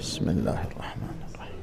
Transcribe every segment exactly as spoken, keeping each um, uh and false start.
بسم الله الرحمن الرحيم.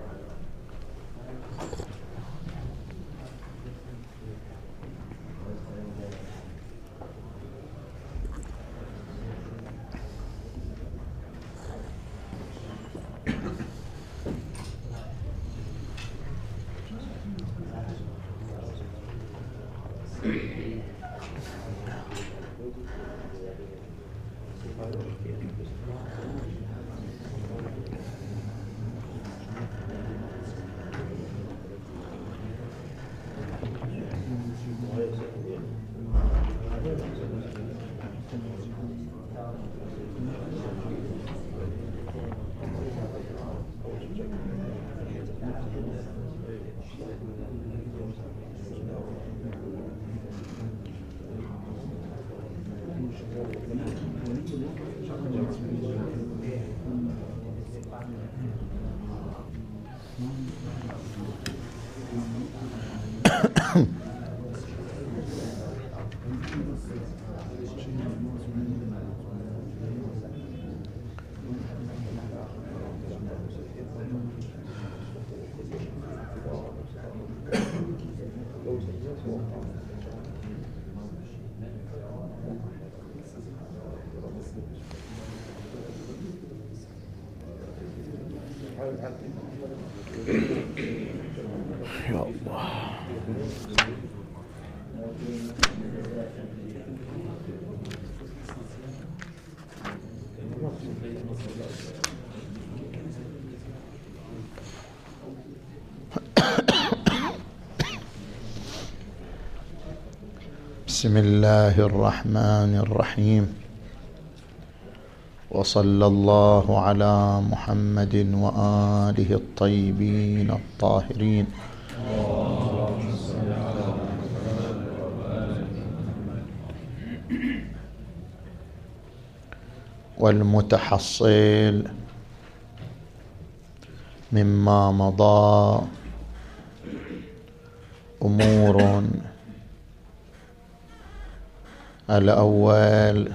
يا الله. بسم الله الرحمن الرحيم، وصلى الله على محمد وآله الطيبين الطاهرين. والمتحصل مما مضى أمور: الأول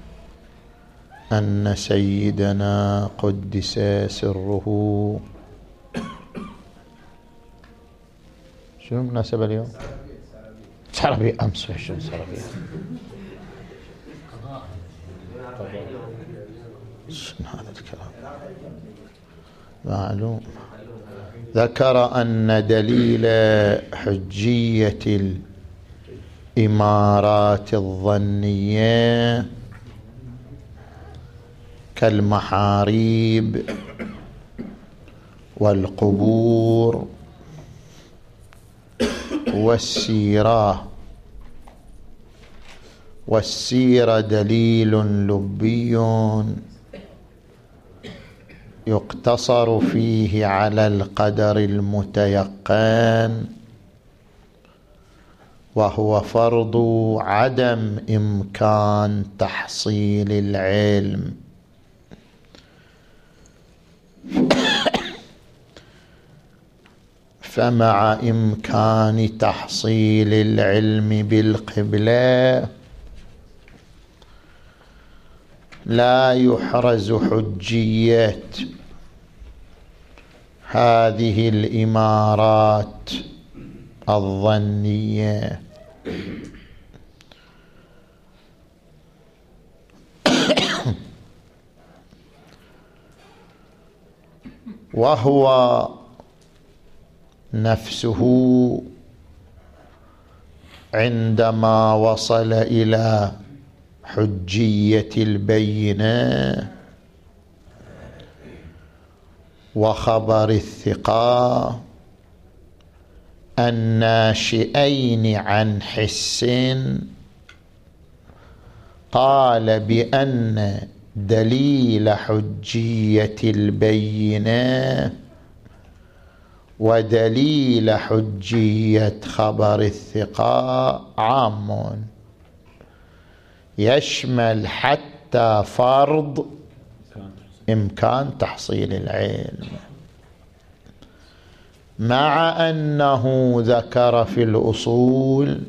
أن سيدنا قدس سره، شنو مناسبة اليوم؟ عربي أمس شنو عربي؟ شنو هذا الكلام؟ معلوم. ذكر أن دليل حجية الإمارات الظنية كالمحاريب والقبور والسيرة، والسيرة دليل لبي يقتصر فيه على القدر المتيقن، وهو فرض عدم إمكان تحصيل العلم. فمع إمكان تحصيل العلم بالقبلة لا يحرز حجية هذه الإمارات الظنية. وهو نفسه عندما وصل إلى حجية البينة وخبر الثقة الناشئين عن حس، قال بأن دليل حجية البينة ودليل حجية خبر الثقة عام، يشمل حتى فرض إمكان تحصيل العلم، مع أنه ذكر في الأصول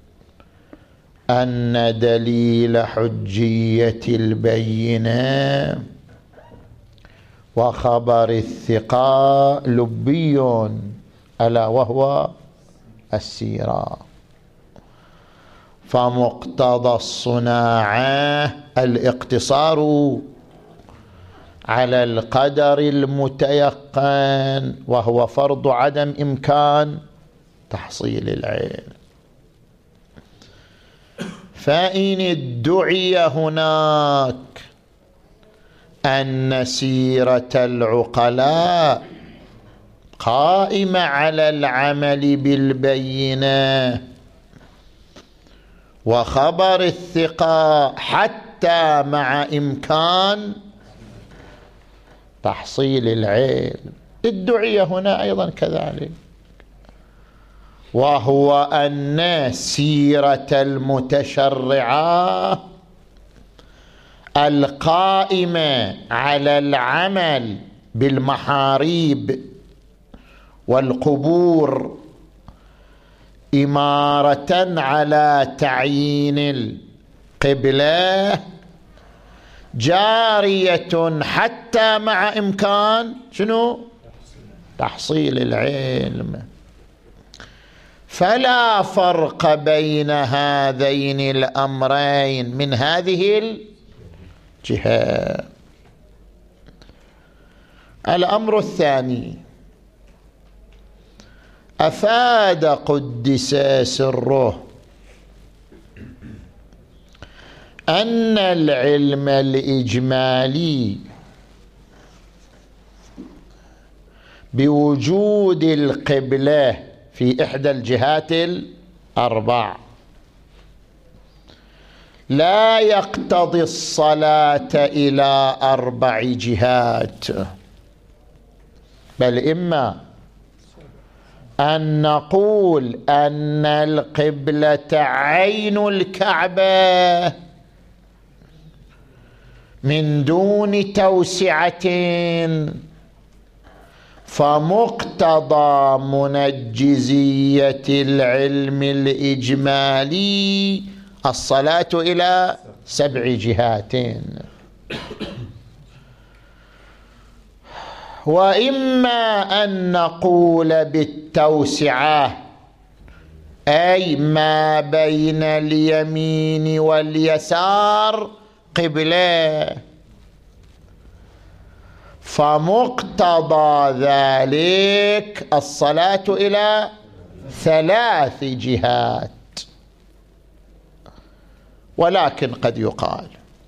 أن دليل حجية البينة وخبر الثقة لبي ألا وهو السيرة. فمقتضى الصناعة الاقتصار على القدر المتيقن، وهو فرض عدم إمكان تحصيل العلم. فإن ادعي هناك أن سيرة العقلاء قائمة على العمل بالبينة، وخبر الثقة حتى مع إمكان تحصيل العلم، ادعي هنا أيضا كذلك، وهو أن سيرة المتشرعة القائمة على العمل بالمحاريب والقبور إمارة على تعيين القبلة جارية حتى مع إمكان شنو؟ تحصيل العلم. فلا فرق بين هذين الأمرين من هذه الجهة. الأمر الثاني، أفاد قدس سره أن العلم الإجمالي بوجود القبلة في إحدى الجهات الأربع لا يقتضي الصلاة إلى أربع جهات، بل إما أن نقول أن القبلة عين الكعبة من دون توسعة، فمقتضى منجزية العلم الإجمالي الصلاة إلى سبع جهات، وإما أن نقول بالتوسعة أي ما بين اليمين واليسار قبلة، فمقتضى ذلك الصلاة إلى ثلاث جهات. ولكن قد يقال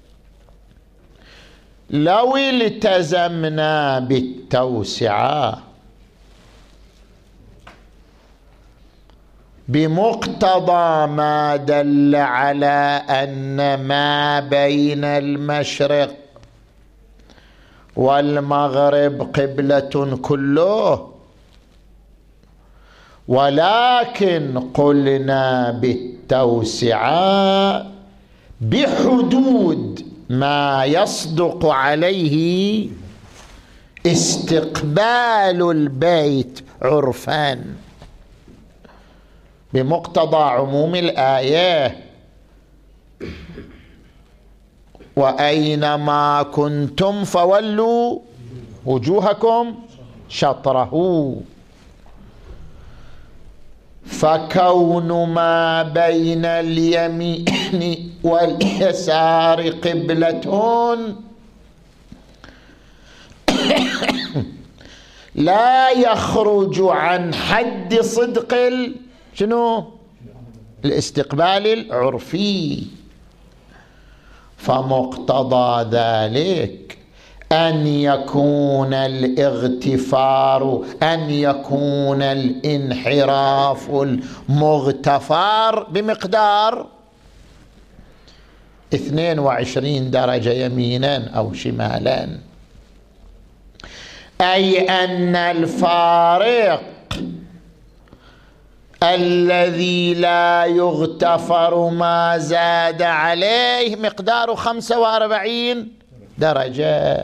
لو التزمنا بالتوسعة بمقتضى ما دل على أن ما بين المشرق والمغرب قبلة كله، ولكن قلنا بالتوسعة بحدود ما يصدق عليه استقبال البيت عرفا بمقتضى عموم الآية: وأينما كنتم فولوا وجوهكم شطره. فكون ما بين اليمين واليسار قبلة لا يخرج عن حد صدق ال... شنو؟ الاستقبال العرفي. فمقتضى ذلك أن يكون الاغتفار، أن يكون الانحراف المغتفر بمقدار اثنين وعشرين درجة يمينا أو شمالا، أي أن الفارق الذي لا يغتفر ما زاد عليه مقدار خمسة وأربعين درجة.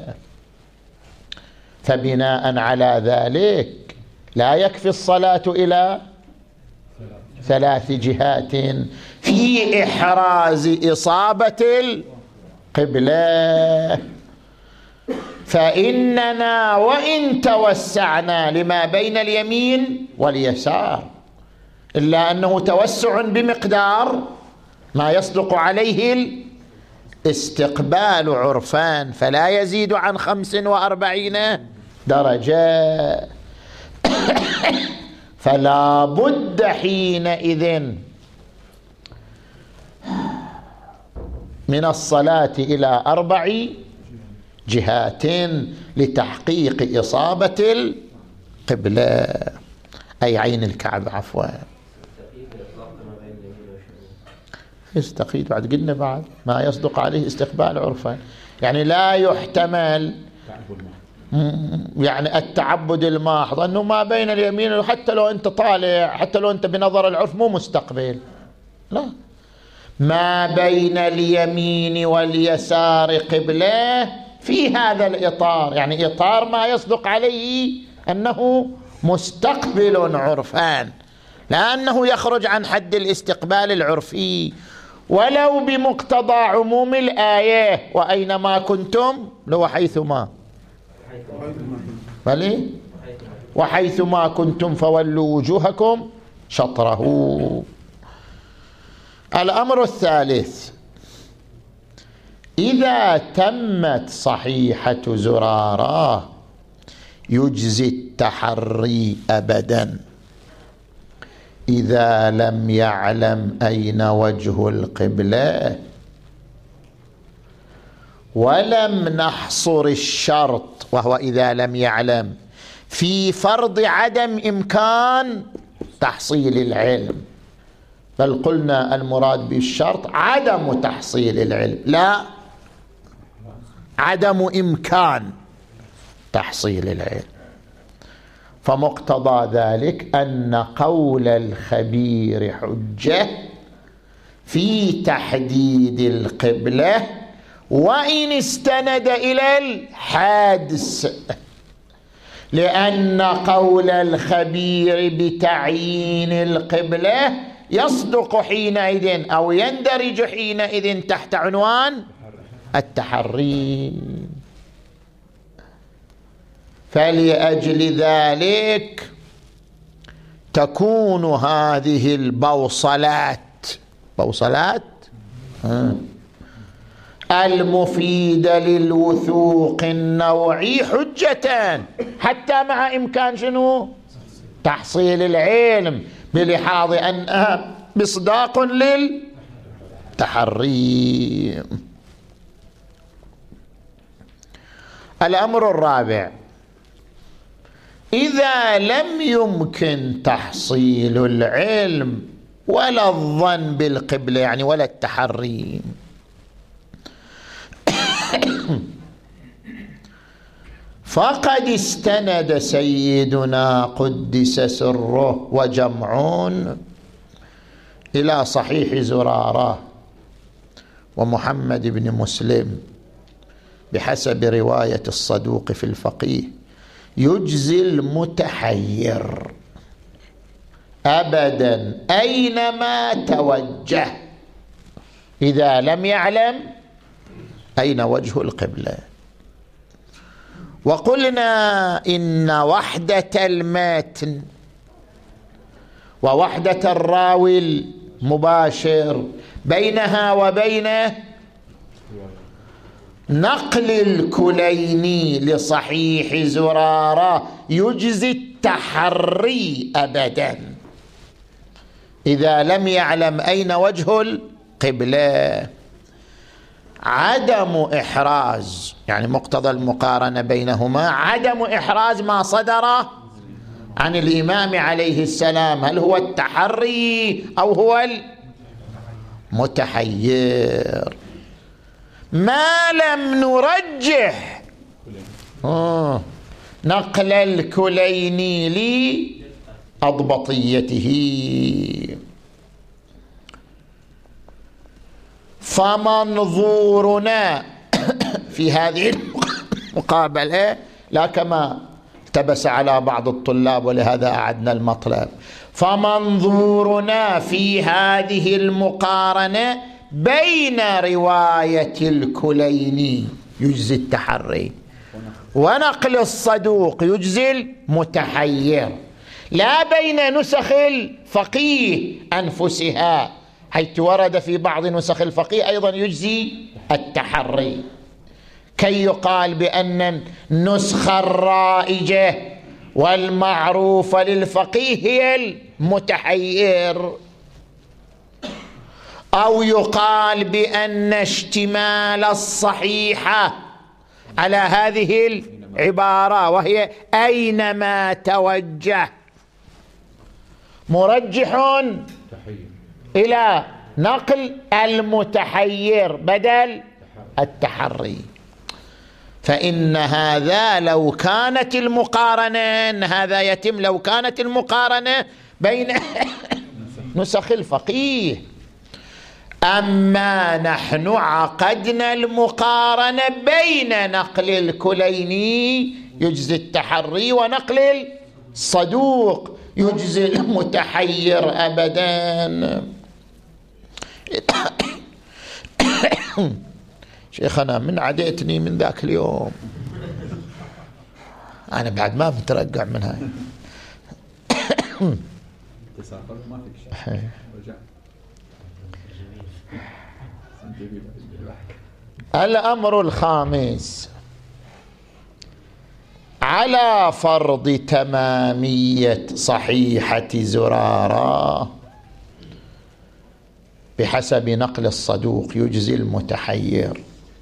فبناء على ذلك لا يكفي الصلاة إلى ثلاث جهات في إحراز إصابة القبلة. فإننا وإن توسعنا لما بين اليمين واليسار إلا أنه توسع بمقدار ما يصدق عليه الاستقبال عرفان، فلا يزيد عن خمس وأربعين درجة. فلا بد حينئذ من الصلاة إلى أربع جهات لتحقيق إصابة القبلة، أي عين الكعبة عفوا. يستقيد بعد قلنا بعد ما يصدق عليه استقبال عرفا، يعني لا يحتمل يعني التعبد الماحض أنه ما بين اليمين، حتى لو أنت طالع، حتى لو أنت بنظر العرف مو مستقبل، لا، ما بين اليمين واليسار قبلة في هذا الإطار، يعني إطار ما يصدق عليه أنه مستقبل عرفان، لأنه يخرج عن حد الاستقبال العرفي ولو بمقتضى عموم الآية وأينما كنتم لو حيثما بلي وحيثما كنتم فولوا وجوهكم شطره. الأمر الثالث: إذا تمت صحيحة زرارة يجزي التحري أبدا إذا لم يعلم أين وجه القبلة، ولم نحصر الشرط وهو إذا لم يعلم في فرض عدم إمكان تحصيل العلم، بل قلنا المراد بالشرط عدم تحصيل العلم، لا عدم إمكان تحصيل العلم. فمقتضى ذلك أن قول الخبير حجة في تحديد القبلة وإن استند إلى الحادث، لأن قول الخبير بتعيين القبلة يصدق حينئذ أو يندرج حينئذ تحت عنوان التحري. فلأجل ذلك تكون هذه البوصلات بوصلات المفيدة للوثوق النوعي حجة حتى مع إمكان شنو تحصيل العلم، بلحاظ أنها مصداق للتحري. الأمر الرابع: إذا لم يمكن تحصيل العلم ولا الظن بالقبلة، يعني ولا التحري، فقد استند سيدنا قدس سره وجمعون إلى صحيح زرارة ومحمد بن مسلم بحسب رواية الصدوق في الفقيه: يجزي المتحير أبدا أينما توجه إذا لم يعلم أين وجه القبلة. وقلنا إن وحدة المتن ووحدة الراوي المباشر بينها وبين نقل الكليني لصحيح زرارة يجزي التحري أبدا إذا لم يعلم أين وجه القبلة. عدم إحراز، يعني مقتضى المقارنة بينهما عدم إحراز ما صدر عن الإمام عليه السلام، هل هو التحري أو هو المتحير. ما لم نرجح آه. نقل الكليني لأضبطيته. فمنظورنا في هذه المقابلة لا كما التبس على بعض الطلاب، ولهذا أعدنا المطلب، فمنظورنا في هذه المقارنة بين رواية الكليني يجزي التحري ونقل الصدوق يجزي المتحير، لا بين نسخ الفقيه أنفسها، حيث ورد في بعض نسخ الفقيه أيضا يجزي التحري، كي يقال بأن النسخة الرائجة والمعروفة للفقيه هي المتحير، أو يقال بأن اشتمال الصحيحة على هذه العبارة وهي أينما توجه مرجح إلى نقل المتحير بدل التحري. فإن هذا لو كانت المقارنة، هذا يتم لو كانت المقارنة بين نسخ الفقيه، أما نحن عقدنا المقارنة بين نقل الكليني يجزي التحري ونقل الصدوق يجزي المتحير أبدا. شيخنا من عديتني من ذاك اليوم، أنا بعد ما مترقع من هاي. الأمر الخامس على فرض تمامية صحيحة زرارة بحسب نقل الصدوق يجزي المتحير،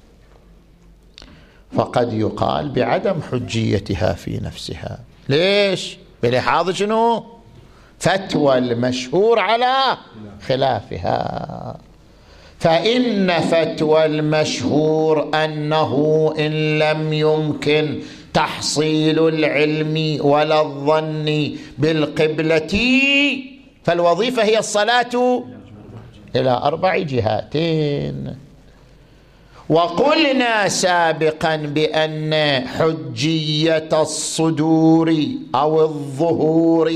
فقد يقال بعدم حجيتها في نفسها. ليش؟ بلحاظ شنو؟ فتوى المشهور على خلافها. فإن فتوى المشهور أنه إن لم يمكن تحصيل العلم ولا الظن بالقبلة فالوظيفة هي الصلاة إلى أربع جهاتين. وقلنا سابقا بأن حجية الصدور أو الظهور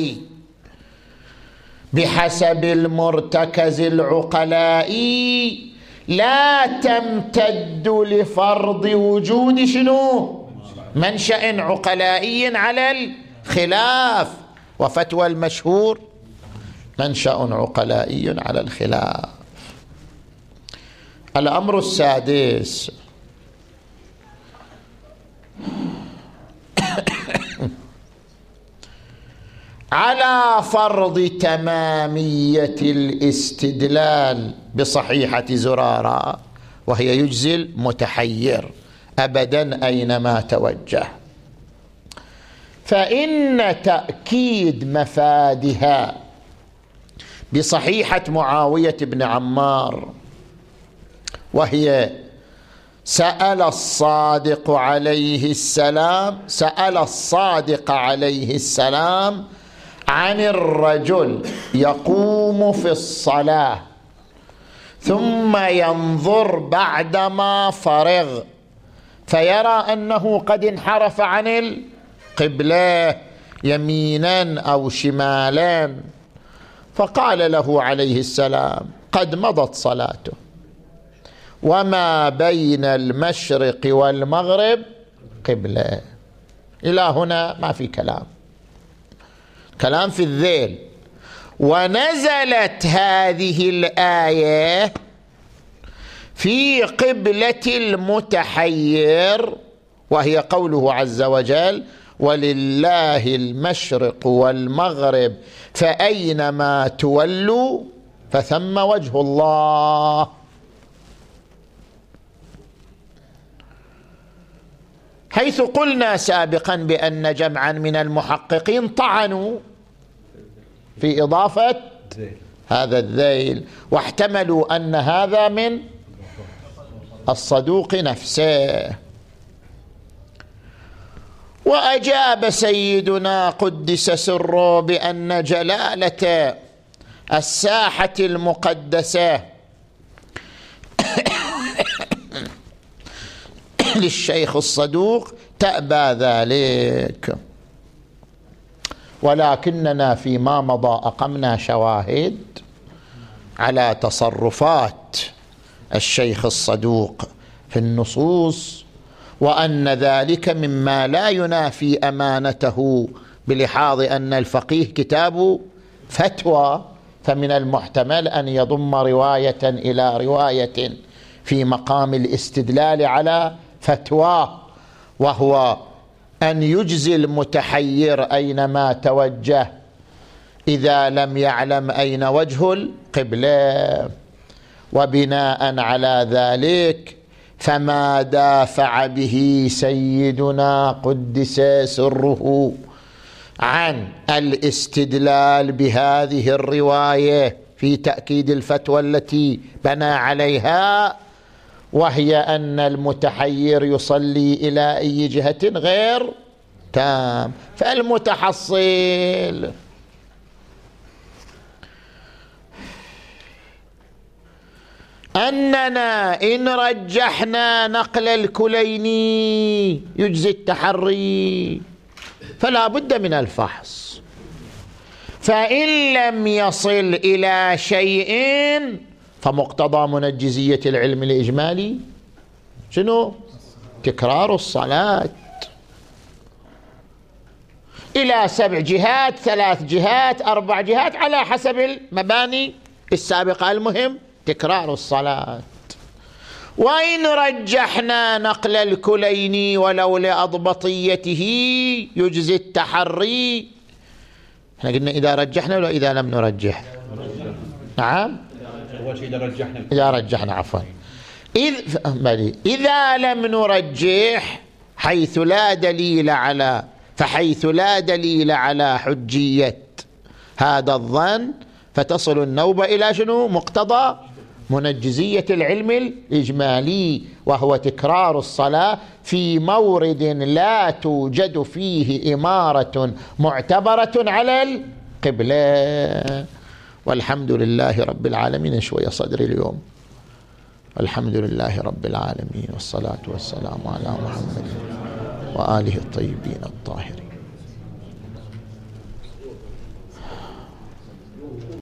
بحسب المرتكز العقلائي لا تمتد لفرض وجود شنو؟ منشأ عقلائي على الخلاف، وفتوى المشهور منشأ عقلائي على الخلاف. الأمر السادس على فرض تمامية الاستدلال بصحيحة زرارة وهي يجزي المتحير أبدا أينما توجه، فإن تأكيد مفادها بصحيحة معاوية بن عمار وهي سأل الصادق عليه السلام سأل الصادق عليه السلام عن الرجل يقوم في الصلاة ثم ينظر بعدما فرغ فيرى أنه قد انحرف عن القبلة يمينا أو شمالا، فقال له عليه السلام قد مضت صلاته وما بين المشرق والمغرب قبلة. إلى هنا ما في كلام، كلام في الذيل. ونزلت هذه الآية في قبلة المتحير وهي قوله عز وجل ولله المشرق والمغرب فأينما تولوا فثم وجه الله. حيث قلنا سابقا بأن جمعا من المحققين طعنوا في إضافة هذا الذيل واحتملوا أن هذا من الصدوق نفسه. وأجاب سيدنا قدس سره بأن جلالة الساحة المقدسة للشيخ الصدوق تأبى ذلك، ولكننا فيما مضى أقمنا شواهد على تصرفات الشيخ الصدوق في النصوص وأن ذلك مما لا ينافي أمانته، بلحاظ أن الفقيه كتاب فتوى، فمن المحتمل أن يضم رواية إلى رواية في مقام الاستدلال على فتواه، وهو أن يجزي المتحير أينما توجه إذا لم يعلم أين وجه القبلة. وبناء على ذلك فما دافع به سيدنا قدس سره عن الاستدلال بهذه الرواية في تأكيد الفتوى التي بنى عليها، وهي أن المتحير يصلي إلى أي جهة غير تام. فالمتحصل أننا إن رجحنا نقل الكليني يجزي التحري، فلا بد من الفحص. فإن لم يصل إلى شيء فمقتضى منجزية العلم الإجمالي شنو؟ تكرار الصلاة إلى سبع جهات، ثلاث جهات، أربع جهات، على حسب المباني السابقة، المهم تكرار الصلاة. وإن رجحنا نقل الكليني ولو لأضبطيته يجزي التحري. احنا قلنا إذا رجحنا ولا إذا لم نرجح؟ نعم، إذا رجحنا إذا رجحنا عفوا إذ إذا لم نرجح حيث لا دليل على فحيث لا دليل على حجية هذا الظن فتصل النوبة إلى شنو؟ مقتضى منجزية العلم الإجمالي، وهو تكرار الصلاة في مورد لا توجد فيه إمارة معتبرة على القبلة. والحمد لله رب العالمين. شوية صدري اليوم. الحمد لله رب العالمين، والصلاة والسلام على محمد وآله الطيبين الطاهرين.